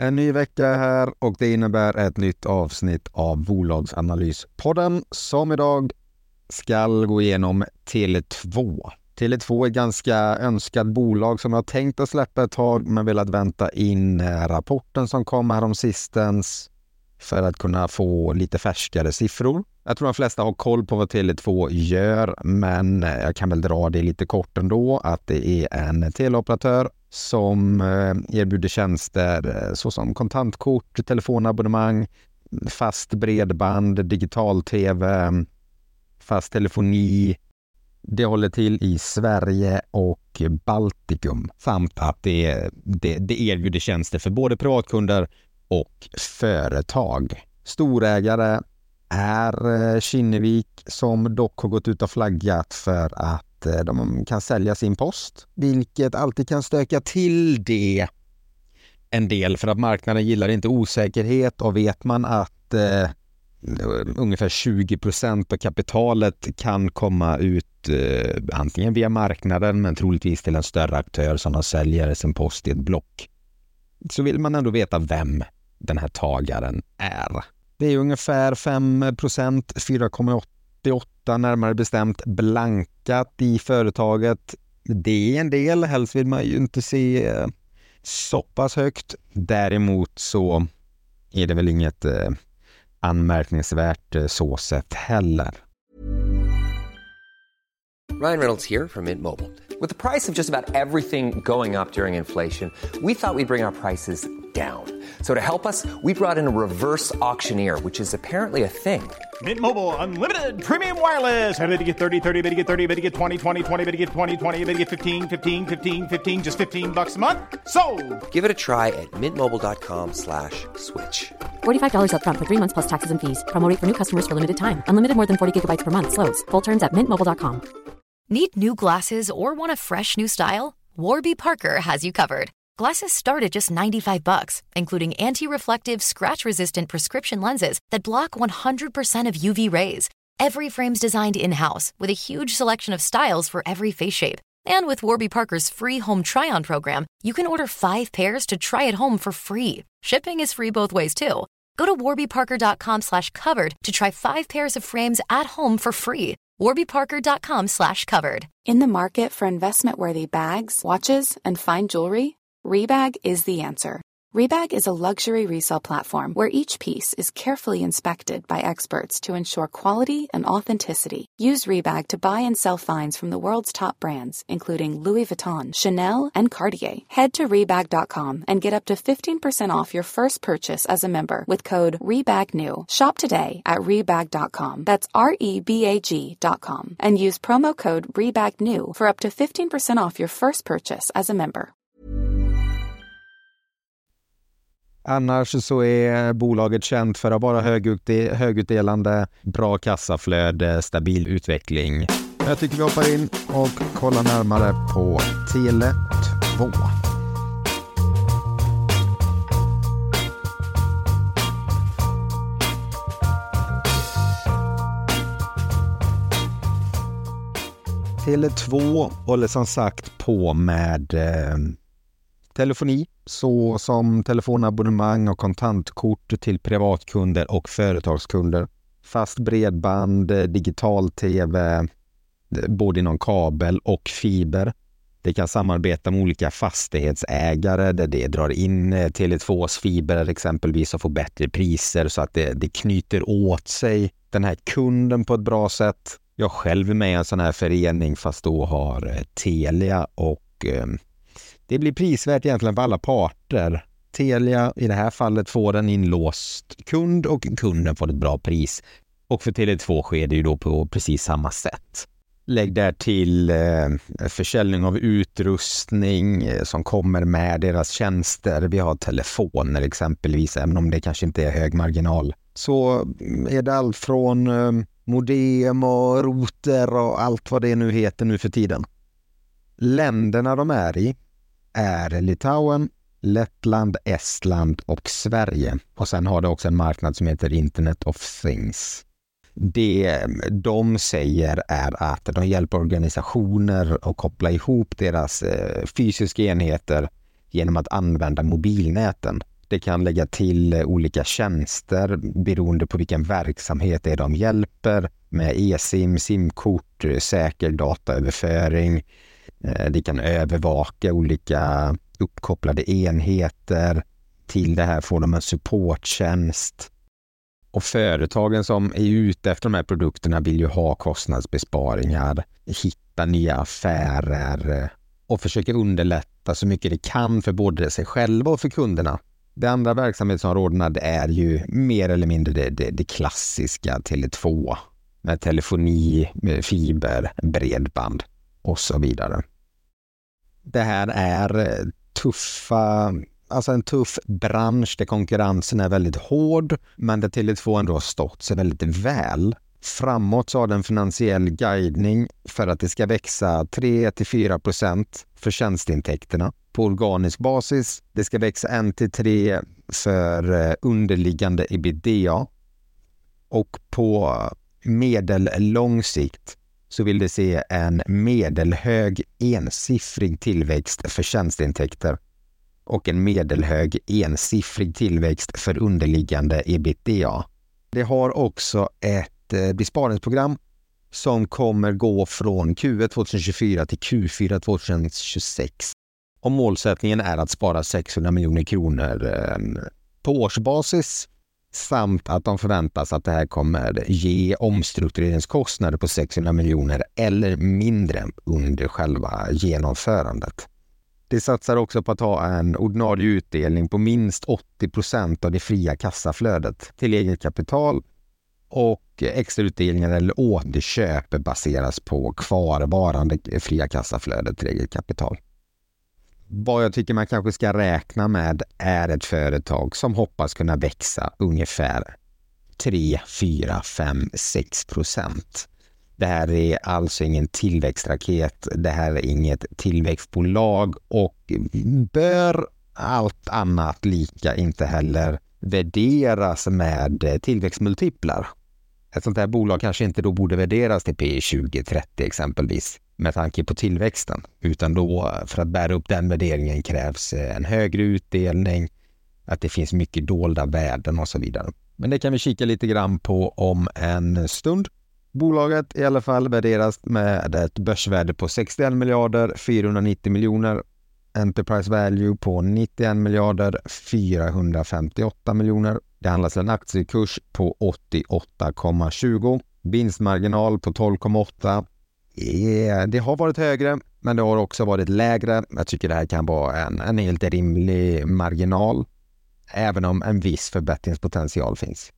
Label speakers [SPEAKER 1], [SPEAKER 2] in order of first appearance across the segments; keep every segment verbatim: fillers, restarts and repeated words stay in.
[SPEAKER 1] En ny vecka här och det innebär ett nytt avsnitt av Bolagsanalyspodden som idag ska gå igenom Tele två. Tele två är ett ganska önskat bolag som jag har tänkt att släppa ett tag men velat vänta in rapporten som kom här om sistens för att kunna få lite färskare siffror. Jag tror de flesta har koll på vad Tele två gör, men jag kan väl dra det lite kort ändå att det är en teleoperatör som erbjuder tjänster såsom kontantkort, telefonabonnemang, fast bredband, digital-tv, fast telefoni. Det håller till i Sverige och Baltikum samt att det, det, det erbjuder tjänster för både privatkunder och företag. Storägare är Kinnevik som dock har gått ut och flaggat för att de kan sälja sin post, vilket alltid kan stöka till det en del för att marknaden gillar inte osäkerhet, och vet man att eh, ungefär tjugo procent av kapitalet kan komma ut eh, antingen via marknaden men troligtvis till en större aktör som har säljer sin post i ett block, så vill man ändå veta vem den här tagaren är. Det är ungefär fem procent, fyra komma åttioåtta närmare bestämt blankat i företaget. Det är en del, helst vill man ju inte se så pass högt. Däremot så är det väl inget eh, anmärkningsvärt eh, så sätt heller.
[SPEAKER 2] Ryan Reynolds here from Mint Mobile. With the price of just about everything going up during inflation, we thought we'd bring our prices down. So to help us, we brought in a reverse auctioneer, which is apparently a thing.
[SPEAKER 3] Mint Mobile Unlimited Premium Wireless. How to get thirty, thirty, how to get thirty, how to get twenty, twenty, twenty, how to get twenty, twenty, how to get fifteen, fifteen, fifteen, fifteen, just fifteen bucks a month? Sold!
[SPEAKER 2] Give it a try at mintmobile.com slash switch.
[SPEAKER 4] forty-five dollars up front for three months plus taxes and fees. Promo rate for new customers for limited time. Unlimited more than forty gigabytes per month. Slows full terms at mint mobile dot com.
[SPEAKER 5] Need new glasses or want a fresh new style? Warby Parker has you covered. Glasses start at just ninety-five bucks, including anti-reflective, scratch-resistant prescription lenses that block one hundred percent of U V rays. Every frame's designed in-house with a huge selection of styles for every face shape. And with Warby Parker's free home try-on program, you can order five pairs to try at home for free. Shipping is free both ways, too. Go to warbyparker.com slash covered to try five pairs of frames at home for free. warbyparker.com slash covered.
[SPEAKER 6] In the market for investment-worthy bags, watches, and fine jewelry, Rebag is the answer. Rebag is a luxury resale platform where each piece is carefully inspected by experts to ensure quality and authenticity. Use Rebag to buy and sell finds from the world's top brands, including Louis Vuitton, Chanel, and Cartier. Head to Rebag dot com and get up to fifteen percent off your first purchase as a member with code REBAGNEW. Shop today at Rebag dot com. That's R E B A G dot com. And use promo code REBAGNEW for up to fifteen percent off your first purchase as a member.
[SPEAKER 1] Annars så är bolaget känt för att vara högutde- högutdelande, bra kassaflöde, stabil utveckling. Jag tycker vi hoppar in och kollar närmare på Tele två. Tele två håller som sagt på med eh, telefoni, så som telefonabonnemang och kontantkort till privatkunder och företagskunder. Fast bredband, digital-tv, både inom kabel och fiber. Det kan samarbeta med olika fastighetsägare där det drar in Tele tvås fiber exempelvis och får bättre priser så att det, det knyter åt sig den här kunden på ett bra sätt. Jag själv är med i en sån här förening fast då har Telia och eh, det blir prisvärt egentligen för alla parter. Telia i det här fallet får en inlåst kund och kunden får ett bra pris. Och för Tele två sker det ju då på precis samma sätt. Lägg där till eh, försäljning av utrustning eh, som kommer med deras tjänster. Vi har telefoner exempelvis, även om det kanske inte är hög marginal. Så är det allt från eh, modem och router och allt vad det nu heter nu för tiden. Länderna de är i är Litauen, Lettland, Estland och Sverige. Och sen har det också en marknad som heter Internet of Things. Det de säger är att de hjälper organisationer att koppla ihop deras fysiska enheter genom att använda mobilnäten. Det kan lägga till olika tjänster beroende på vilken verksamhet det är de hjälper med eSIM, SIM-kort, säker dataöverföring. Det kan övervaka olika uppkopplade enheter. Till det här får de en supporttjänst. Och företagen som är ute efter de här produkterna vill ju ha kostnadsbesparingar, hitta nya affärer och försöka underlätta så mycket det kan för både sig själva och för kunderna. Det andra verksamhetsområdena det är ju mer eller mindre det, det, det klassiska Tele två med telefoni, med fiber, bredband och så vidare. Det här är tuffa, alltså en tuff bransch där konkurrensen är väldigt hård, men där Tele två ändå har stått sig väldigt väl. Framåt så har den finansiell guidning för att det ska växa tre till fyra procent för tjänsteintäkterna på organisk basis. Det ska växa ett till tre för underliggande EBITDA. Och på medellång sikt så vill det se en medelhög ensiffrig tillväxt för tjänsteintäkter och en medelhög ensiffrig tillväxt för underliggande EBITDA. Det har också ett besparingsprogram som kommer gå från Q ett tjugohundratjugofyra till Q fyra tjugohundratjugosex. Och målsättningen är att spara sexhundra miljoner kronor på årsbasis samt att de förväntas att det här kommer ge omstruktureringskostnader på sexhundra miljoner eller mindre under själva genomförandet. Det satsar också på att ha en ordinarie utdelning på minst åttio procent av det fria kassaflödet till eget kapital och extra utdelningar eller återköp baseras på kvarvarande fria kassaflödet till eget kapital. Vad jag tycker man kanske ska räkna med är ett företag som hoppas kunna växa ungefär tre, fyra, fem, sex procent. Det här är alltså ingen tillväxtraket, det här är inget tillväxtbolag och bör allt annat lika inte heller värderas med tillväxtmultiplar. Ett sånt här bolag kanske inte då borde värderas till P tjugo trettio exempelvis med tanke på tillväxten, utan då för att bära upp den värderingen krävs en högre utdelning, att det finns mycket dolda värden och så vidare. Men det kan vi kika lite grann på om en stund. Bolaget i alla fall värderas med ett börsvärde på sextioen miljarder fyrahundranittio miljoner, enterprise value på nittioen miljarder fyrahundrafemtioåtta miljoner. Det handlas en aktiekurs på åttioåtta komma tjugo, vinstmarginal på tolv komma åtta. Det har varit högre, men det har också varit lägre. Jag tycker det här kan vara en, en helt rimlig marginal, även om en viss förbättringspotential finns.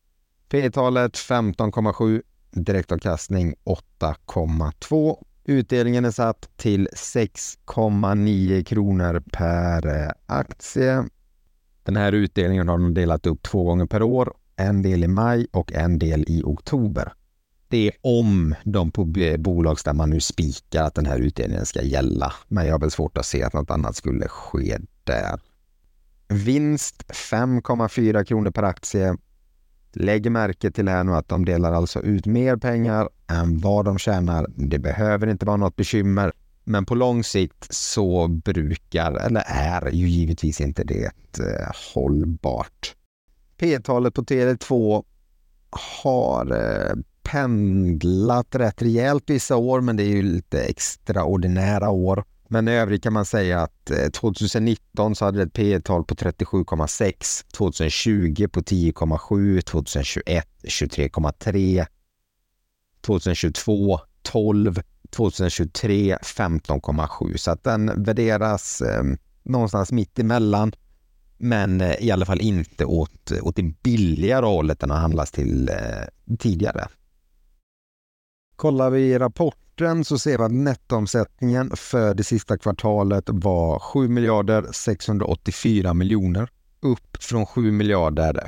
[SPEAKER 1] P-talet femton komma sju, direktavkastning åtta komma två. Utdelningen är satt till sex komma nio kronor per aktie. Den här utdelningen har de delat upp två gånger per år, en del i maj och en del i oktober. Det är om de på bolagsstämman nu spikar att den här utdelningen ska gälla, men jag har väl svårt att se att något annat skulle ske där. Vinst fem komma fyra kronor per aktie. Lägg märke till här nu att de delar alltså ut mer pengar än vad de tjänar. Det behöver inte vara något bekymmer, men på lång sikt så brukar, eller är ju givetvis inte det eh, hållbart. P-talet på Tele två har eh, pendlat rätt rejält vissa år, men det är ju lite extraordinära år. Men i övrigt kan man säga att tjugonitton så hade det ett P-tal på trettiosju komma sex, tjugotjugo på tio komma sju, tjugotjugoett tjugotre komma tre, tjugotjugotvå tolv, tjugotjugotre femton komma sju. Så att den värderas eh, någonstans mitt emellan, men eh, i alla fall inte åt, åt det billigare hållet den har handlats till eh, tidigare. Kollar vi i rapporten så ser vi att nettoomsättningen för det sista kvartalet var sju miljarder sexhundraåttiofyra miljoner, upp från sju miljarder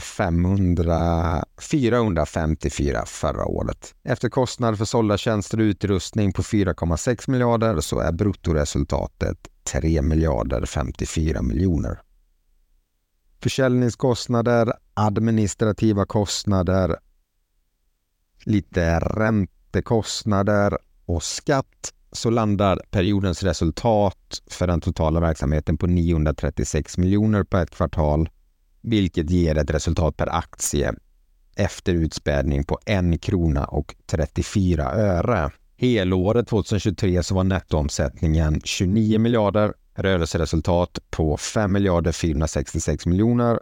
[SPEAKER 1] fyrahundrafemtiofyra förra året. Efter kostnader för sålda tjänster och utrustning på fyra komma sex miljarder så är bruttoresultatet tre miljarder femtiofyra miljoner. Försäljningskostnader, administrativa kostnader, lite räntekostnader och skatt, så landar periodens resultat för den totala verksamheten på niohundratrettiosex miljoner på ett kvartal vilket ger ett resultat per aktie efter utspädning på en krona och trettiofyra öre. Helåret tjugohundratjugotre så var nettoomsättningen tjugonio miljarder, rörelseresultat på fem miljarder fyrahundrasextiosex miljoner.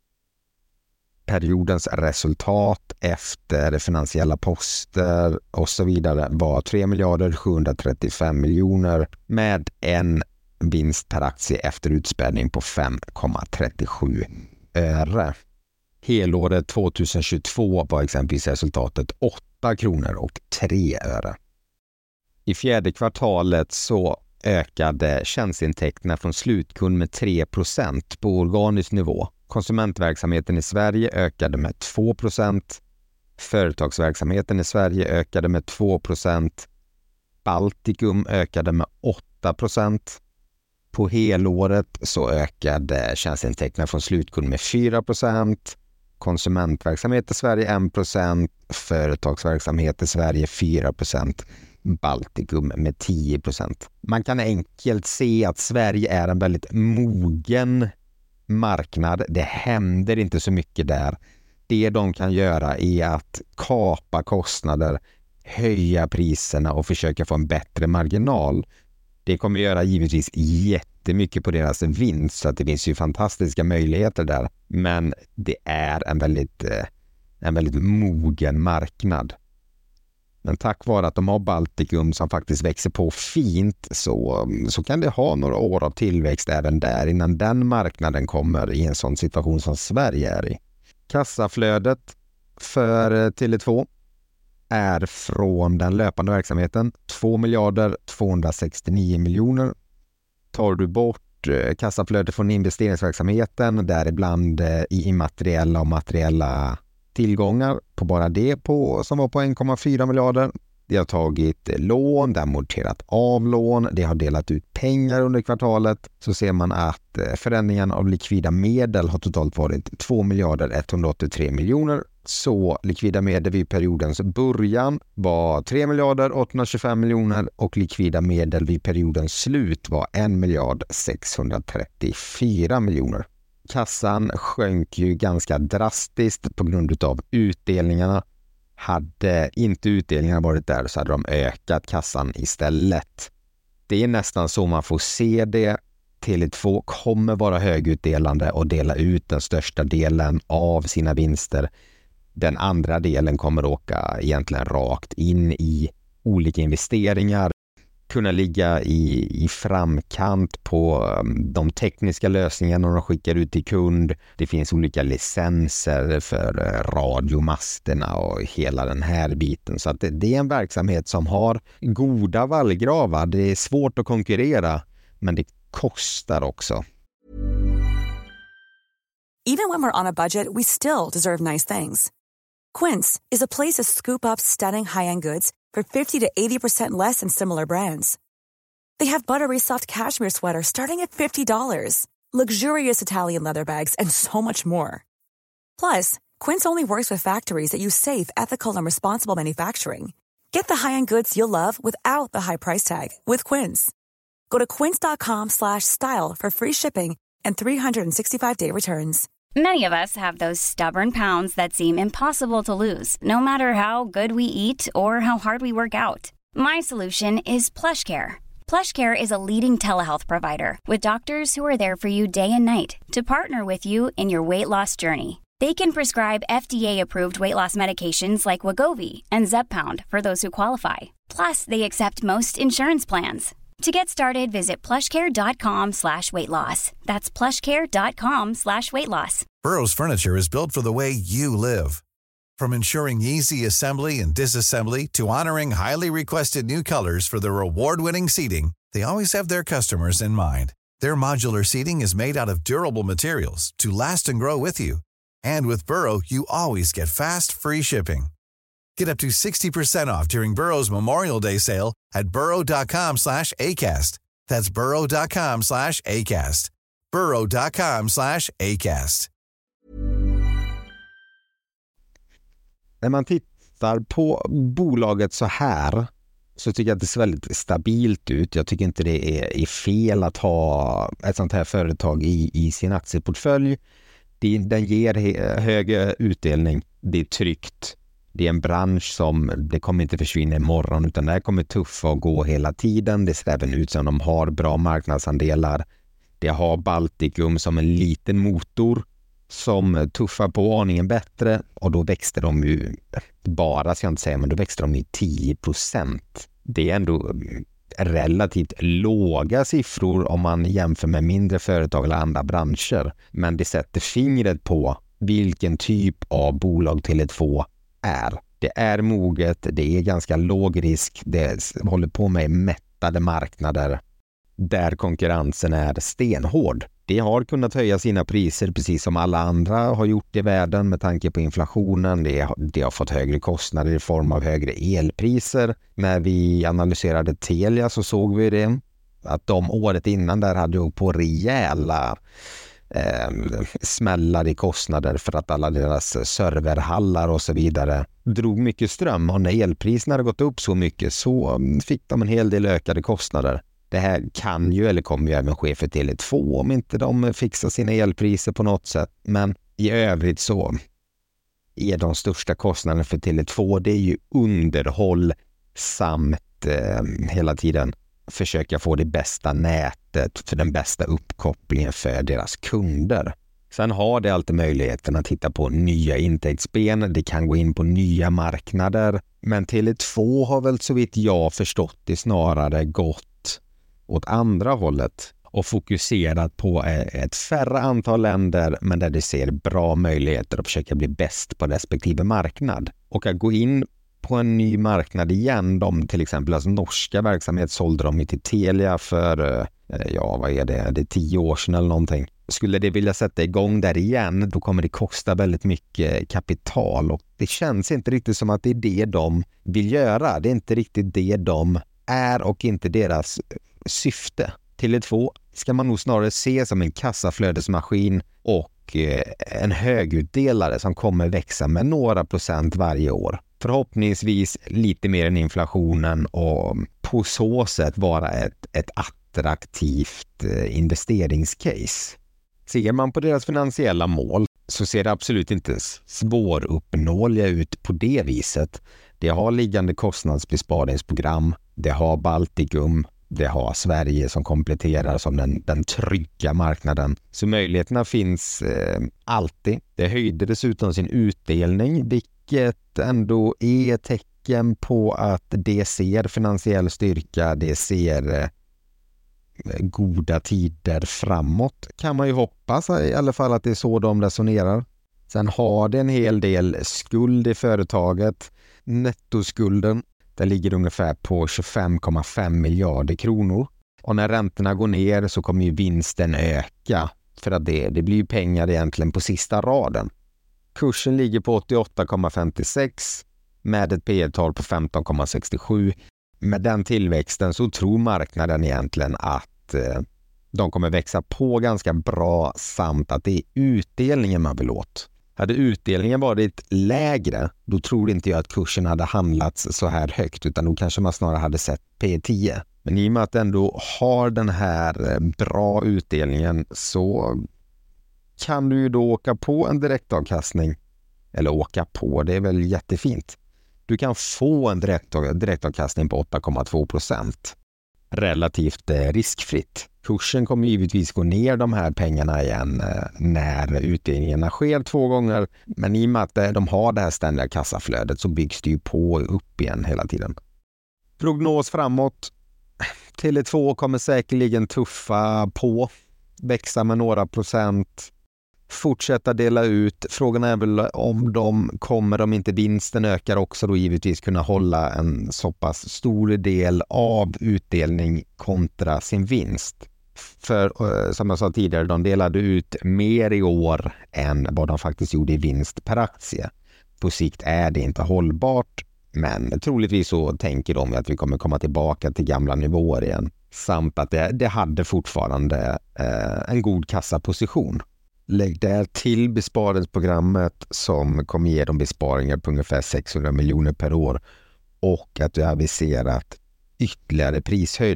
[SPEAKER 1] Periodens resultat efter finansiella poster och så vidare var tre miljarder sjuhundratrettiofem miljoner med en vinst per aktie efter utspädning på fem komma trettiosju öre. Helåret tjugohundratjugotvå var exempelvis resultatet åtta kronor och tre öre. I fjärde kvartalet så ökade tjänsteintäkterna från slutkund med tre procent på organisk nivå. Konsumentverksamheten i Sverige ökade med två procent. Företagsverksamheten i Sverige ökade med två procent. Baltikum ökade med åtta procent. På helåret så ökade tjänsteintäkterna från slutkund med fyra procent. Konsumentverksamhet i Sverige en procent. Företagsverksamhet i Sverige fyra procent. Baltikum med tio procent. Man kan enkelt se att Sverige är en väldigt mogen marknad. Det händer inte så mycket där. Det de kan göra är att kapa kostnader, höja priserna och försöka få en bättre marginal. Det kommer göra givetvis jättemycket på deras vinst, så att det finns ju fantastiska möjligheter där. Men det är en väldigt, en väldigt mogen marknad. Men tack vare att de har Baltikum som faktiskt växer på fint så, så kan det ha några år av tillväxt även där innan den marknaden kommer i en sån situation som Sverige är i. Kassaflödet för Tele två är från den löpande verksamheten två miljarder tvåhundrasextionio miljoner. Tar du bort kassaflödet från investeringsverksamheten, däribland i immateriella och materiella tillgångar på bara det på, som var på en komma fyra miljarder. Det har tagit lån, det har amorterat av lån, det har delat ut pengar under kvartalet. Så ser man att förändringen av likvida medel har totalt varit två miljarder etthundraåttiotre miljoner. Så likvida medel vid periodens början var tre miljarder åttahundratjugofem miljoner och likvida medel vid periodens slut var en miljard sexhundratrettiofyra miljoner. Kassan sjönk ju ganska drastiskt på grund av utdelningarna. Hade inte utdelningarna varit där så hade de ökat kassan istället. Det är nästan så man får se det. Tele två kommer vara högutdelande och dela ut den största delen av sina vinster. Den andra delen kommer åka egentligen rakt in i olika investeringar. Kunna ligga i, i framkant på de tekniska lösningarna de skickar ut till kund. Det finns olika licenser för radiomasterna och hela den här biten. Så att det, det är en verksamhet som har goda vallgravar. Det är svårt att konkurrera, men det kostar också.
[SPEAKER 7] Even when we're on a budget, we still deserve nice things. Quince is a place to scoop up stunning high-end goods for fifty to eighty percent less than similar brands. They have buttery soft cashmere sweaters starting at fifty dollars, luxurious Italian leather bags, and so much more. Plus, Quince only works with factories that use safe, ethical, and responsible manufacturing. Get the high-end goods you'll love without the high price tag with Quince. Go to quince.com slash style for free shipping and three sixty-five day returns.
[SPEAKER 8] Many of us have those stubborn pounds that seem impossible to lose, no matter how good we eat or how hard we work out. My solution is PlushCare. PlushCare is a leading telehealth provider with doctors who are there for you day and night to partner with you in your weight loss journey. They can prescribe F D A-approved weight loss medications like Wegovy and Zepbound for those who qualify. Plus, they accept most insurance plans. To get started, visit plushcare.com slash weight loss. That's plushcare.com slash weight loss.
[SPEAKER 9] Burrow's furniture is built for the way you live. From ensuring easy assembly and disassembly to honoring highly requested new colors for their award-winning seating, they always have their customers in mind. Their modular seating is made out of durable materials to last and grow with you. And with Burrow, you always get fast, free shipping. Get up to sixty percent off during Burrow's Memorial Day sale at burrow.com slash ACAST. That's burrow.com slash ACAST. burrow.com slash ACAST.
[SPEAKER 1] När man tittar på bolaget så här så tycker jag att det ser väldigt stabilt ut. Jag tycker inte det är, är fel att ha ett sånt här företag i, i sin aktieportfölj. Den ger högre utdelning. Det är tryggt. Det är en bransch som det kommer inte försvinna imorgon, utan det här kommer tuffa och gå hela tiden. Det ser även ut som de har bra marknadsandelar. Det har Baltikum som en liten motor som tuffar på aningen bättre, och då växte de ju bara, ska jag inte säga, men då växte de i tio procent. Det är ändå relativt låga siffror om man jämför med mindre företag eller andra branscher, men det sätter fingret på vilken typ av bolag Tele två är. Det är moget, det är ganska låg risk, det håller på med mättade marknader där konkurrensen är stenhård. Det har kunnat höja sina priser precis som alla andra har gjort i världen med tanke på inflationen. Det har, det har fått högre kostnader i form av högre elpriser. När vi analyserade Telia så såg vi det, att de året innan där hade ju på rejäla eh, smällar i kostnader för att alla deras serverhallar och så vidare drog mycket ström. Och när elpriserna hade gått upp så mycket så fick de en hel del ökade kostnader. Det här kan ju eller kommer ju även ske för Tele två om inte de fixar sina elpriser på något sätt. Men i övrigt så är de största kostnaderna för Tele två, det är ju underhåll samt eh, hela tiden försöka få det bästa nätet för den bästa uppkopplingen för deras kunder. Sen har det alltid möjligheten att titta på nya intäktsben. Det kan gå in på nya marknader. Men Tele två har väl så vitt jag förstått det snarare gått åt andra hållet och fokuserat på ett färre antal länder, men där det ser bra möjligheter att försöka bli bäst på respektive marknad. Och att gå in på en ny marknad igen, de till exempel alltså norska verksamhet sålde de till Telia för, ja vad är det, det är tio år sedan eller någonting. Skulle det vilja sätta igång där igen, då kommer det kosta väldigt mycket kapital, och det känns inte riktigt som att det är det de vill göra. Det är inte riktigt det de är och inte deras syfte. Tele två ska man nog snarare se som en kassaflödesmaskin och en högutdelare som kommer växa med några procent varje år. Förhoppningsvis lite mer än inflationen, och på så sätt vara ett, ett attraktivt investeringscase. Ser man på deras finansiella mål så ser det absolut inte svåruppnåeliga ut på det viset. Det har liggande kostnadsbesparingsprogram, det har Baltikum, det har Sverige som kompletterar som den, den trygga marknaden. Så möjligheterna finns eh, alltid. Det höjde dessutom sin utdelning, vilket ändå är tecken på att det ser finansiell styrka, det ser eh, goda tider framåt. Kan man ju hoppas i alla fall att det är så de resonerar. Sen har det en hel del skuld i företaget. Nettoskulden, det ligger ungefär på tjugofem komma fem miljarder kronor. Och när räntorna går ner så kommer ju vinsten öka. För att det, det blir ju pengar egentligen på sista raden. Kursen ligger på åttioåtta komma femtiosex med ett P E-tal på femton komma sextiosju. Med den tillväxten så tror marknaden egentligen att eh, de kommer växa på ganska bra, samt att det är utdelningen man vill åt. Hade utdelningen varit lägre, då tror inte jag att kursen hade handlats så här högt, utan då kanske man snarare hade sett P E tio. Men i och med att ändå har den här bra utdelningen så kan du ju då åka på en direktavkastning. Eller åka på, det är väl jättefint. Du kan få en direktav, direktavkastning på åtta komma två procent. Relativt eh, riskfritt. Kursen kommer givetvis gå ner de här pengarna igen eh, när utdelningarna sker två gånger. Men i och med att eh, de har det här ständiga kassaflödet så byggs det ju på upp igen hela tiden. Prognos framåt. Tele två kommer säkerligen tuffa på. Växa med några procent. Fortsätta dela ut. Frågan är väl om de kommer, om inte vinsten ökar också, då givetvis kunna hålla en så pass stor del av utdelning kontra sin vinst. För som jag sa tidigare, de delade ut mer i år än vad de faktiskt gjorde i vinst per aktie. På sikt är det inte hållbart, men troligtvis så tänker de att vi kommer komma tillbaka till gamla nivåer igen. Samt att det, det hade fortfarande eh, en god kassaposition. Lägg där till besparingsprogrammet som kommer ge dem besparingar på ungefär sexhundra miljoner per år, och att du har aviserat ytterligare prishöjningar.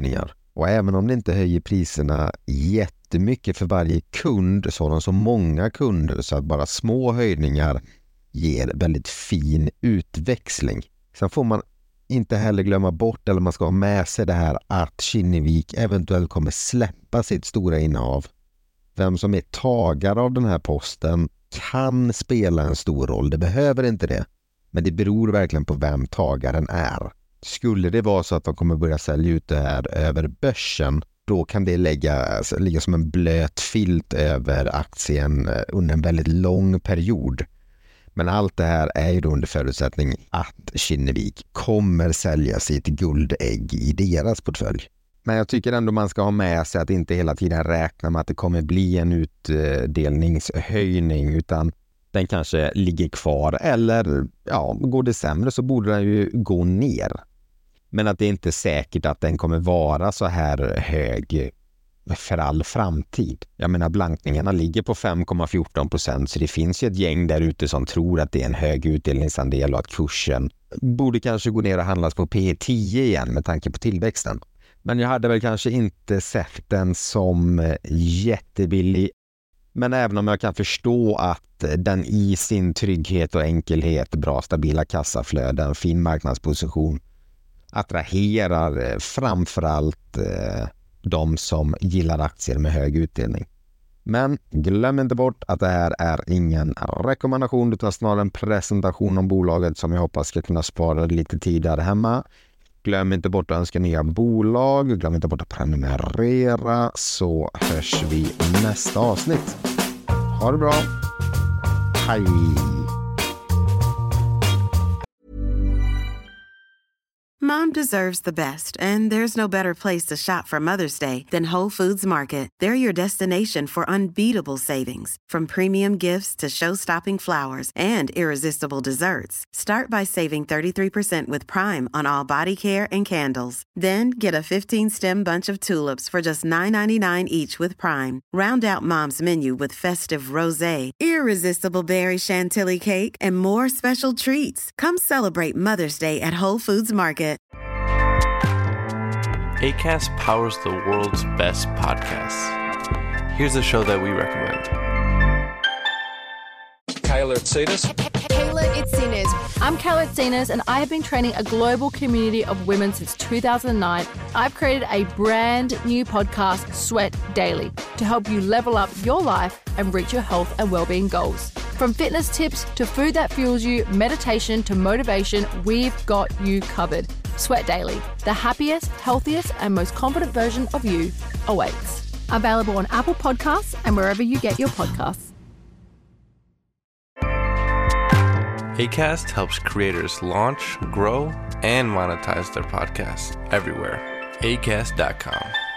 [SPEAKER 1] Och även om det inte höjer priserna jättemycket för varje kund så har de så många kunder så att bara små höjningar ger väldigt fin utväxling. Sen får man inte heller glömma bort, eller man ska ha med sig det här, att Kinnevik eventuellt kommer släppa sitt stora innehav. Vem som är tagare av den här posten kan spela en stor roll. Det behöver inte det. Men det beror verkligen på vem tagaren är. Skulle det vara så att de kommer börja sälja ut det här över börsen, då kan det lägga, alltså, ligga som en blöt filt över aktien under en väldigt lång period. Men allt det här är ju då under förutsättning att Kinnevik kommer sälja sitt guldägg i deras portfölj. Men jag tycker ändå man ska ha med sig att inte hela tiden räkna med att det kommer bli en utdelningshöjning, utan den kanske ligger kvar, eller ja, går det sämre så borde den ju gå ner. Men att det inte är säkert att den kommer vara så här hög för all framtid. Jag menar, blankningarna ligger på fem komma fjorton procent, så det finns ju ett gäng där ute som tror att det är en hög utdelningsandel och att kursen borde kanske gå ner och handlas på P tio igen med tanke på tillväxten. Men jag hade väl kanske inte sett den som jättebillig. Men även om jag kan förstå att den i sin trygghet och enkelhet, bra stabila kassaflöden, fin marknadsposition, attraherar framförallt eh, de som gillar aktier med hög utdelning. Men glöm inte bort att det här är ingen rekommendation utan snarare en presentation om bolaget som jag hoppas ska kunna spara lite tid där hemma. Glöm inte bort att önska nya bolag. Glöm inte bort att prenumerera, så hörs vi i nästa avsnitt. Ha det bra. Hej!
[SPEAKER 10] Mom deserves the best, and there's no better place to shop for Mother's Day than Whole Foods Market. They're your destination for unbeatable savings, from premium gifts to show-stopping flowers and irresistible desserts. Start by saving thirty-three percent with Prime on all body care and candles. Then get a fifteen-stem bunch of tulips for just nine ninety-nine each with Prime. Round out Mom's menu with festive rosé, irresistible berry chantilly cake, and more special treats. Come celebrate Mother's Day at Whole Foods Market.
[SPEAKER 11] Acast powers the world's best podcasts. Here's a show that we recommend.
[SPEAKER 12] Kayla Itsinas.
[SPEAKER 13] Kayla Itsinas. I'm Kayla Itsinas, and I have been training a global community of women since two thousand nine. I've created a brand new podcast, Sweat Daily, to help you level up your life and reach your health and well-being goals. From fitness tips to food that fuels you, meditation to motivation, we've got you covered. Sweat Daily, the happiest, healthiest, and most confident version of you awaits. Available on Apple Podcasts and wherever you get your podcasts.
[SPEAKER 11] Acast helps creators launch, grow, and monetize their podcasts everywhere. acast dot com.